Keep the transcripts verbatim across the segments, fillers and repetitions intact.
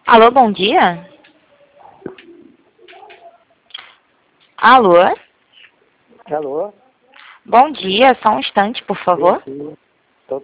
Alô, bom dia? Alô? Alô? Bom dia, só um instante, por favor. Sim, sim. Tô...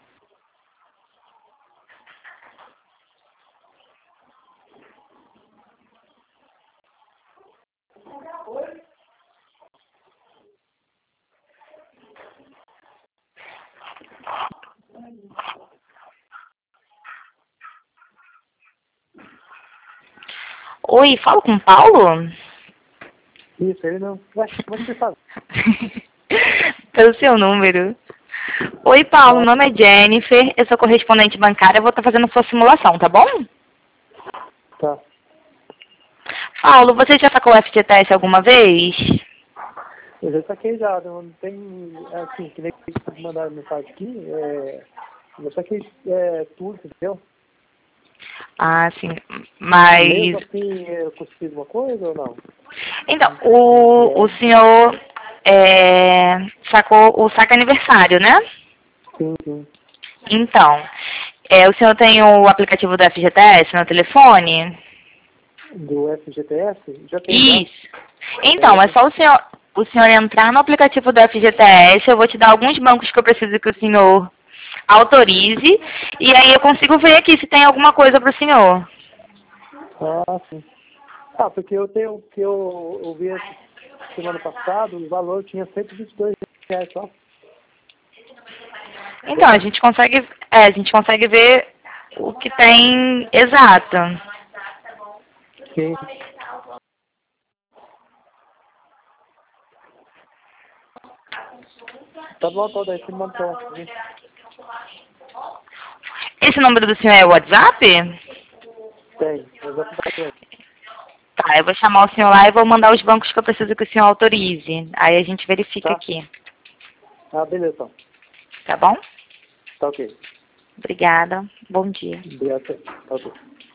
Oi, falo com o Paulo? Isso, ele não... Ué, como é que você sabe? Pelo seu número. Oi, Paulo, meu nome é Jennifer, eu sou correspondente bancária, eu vou estar fazendo sua simulação, tá bom? Tá. Paulo, você já sacou o F G T S alguma vez? Eu já saquei já, não tem... Assim, que nem que mandaram mensagem aqui, é... Eu saquei é, tudo, entendeu? Ah, sim, Mesmo mas... assim, eu consegui alguma coisa ou não? Então, o, o senhor é, sacou o saque aniversário, né? Sim, sim. Então, é, o senhor tem o aplicativo do F G T S no telefone? Do F G T S? Já tem, já. Isso. Então, é Tem. só o senhor, o senhor entrar no aplicativo do F G T S, eu vou te dar alguns bancos que eu preciso que o senhor autorize, e aí eu consigo ver aqui se tem alguma coisa para o senhor. Ah, sim. Ah, porque eu tenho... que eu, eu vi essa semana passada, o valor tinha cento e vinte e dois reais só. Então, a gente consegue, é, a gente consegue ver o que tem exato. Sim. Tá bom, então daí você manda pra mim. Esse número do senhor é o WhatsApp? Tem, eu vou dar pra ele. Tá, eu vou chamar o senhor lá e vou mandar os bancos que eu preciso que o senhor autorize. Aí a gente verifica Tá? aqui, Ah, beleza, então. tá bom? Tá ok. Obrigada. Bom dia. Obrigado. Tá ok.